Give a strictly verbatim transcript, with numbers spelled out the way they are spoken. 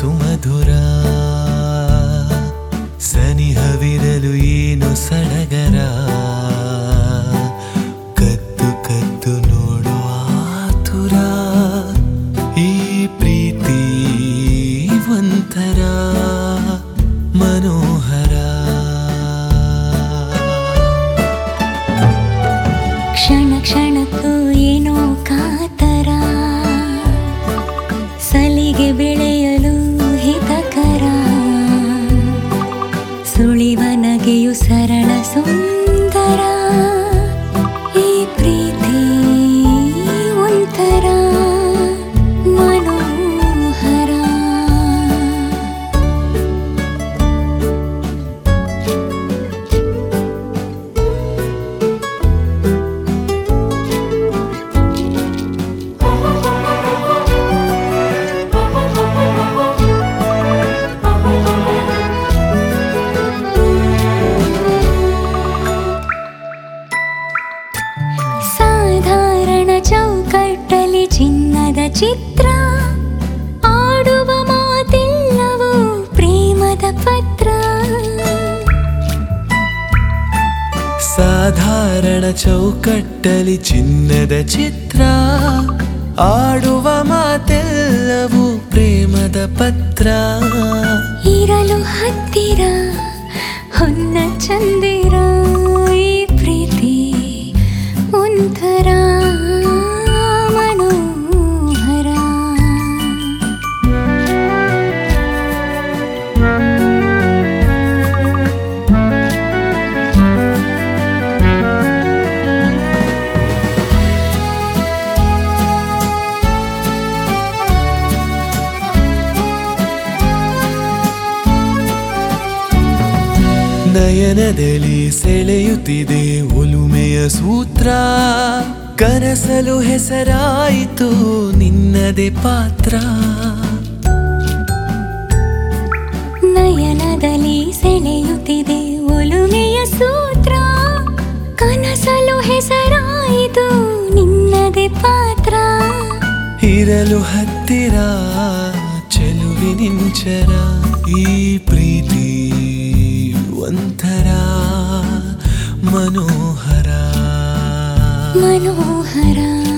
ಸುಮಧುರ ಸನಿಹವಿರಲು ಏನು ಸಡಗರ ಕದ್ದು ಕದ್ದು ನೋಡುವ ಆತುರ ಈ ಪ್ರೀತಿ ಒಂಥರ ಮನೋಹರ ಕ್ಷಣ ಕ್ಷಣಕ್ಕೂ ಏನೋ ಕಾತರ ಸಲಿಗೆ ಬೆಳೆಯಲು ಹಿತಕರ ಸುಳಿವ ನಗೆಯು ಸರಳ ಸುಂದರ ಈ ಪ್ರೀತಿ ಒಂಥರ ಮನೋಹರ ಸಾಧಾರಣ ಚೌಕಟ್ಟಲ್ಲಿ ಚಿನ್ನದ ಚಿತ್ರ ಆಡುವ ಮಾತೆಲ್ಲವೂ ಪ್ರೇಮದ ಪತ್ರ ಸಾಧಾರಣ ಚೌಕಟ್ಟಲಿ ಚಿನ್ನದ ಚಿತ್ರ ಆಡುವ ಮಾತೆಲ್ಲವೂ ಪ್ರೇಮದ ಪತ್ರ ಇರಲು ಹತ್ತಿರ ಹೊನ್ನ ಚಂದಿರ ಈ ಪ್ರೀತಿ ಒಂಥರ ಮನೋಹರ ನಯನದಲ್ಲಿ ಸೆಳೆಯುತ್ತಿದೆ ಒಲುಮೆಯ ಸೂತ್ರ ಕನಸಲು ಹೆಸರಾಯಿತು ನಿನ್ನದೇ ಪಾತ್ರ ನಯನದಲ್ಲಿ ಸೆಳೆಯುತ್ತಿದೆ ಒಲುಮೆಯ ಸೂತ್ರ ಕನಸಲು ಹೆಸರಾಯಿತು ನಿನ್ನದೇ ಪಾತ್ರ ಇರಲು ಹತ್ತಿರ ಚೆಲುವಿನಿಂಚರ ಈ ಪ್ರೀತಿ ಒಂಥರ ಮನೋಹರ ಮನೋಹರ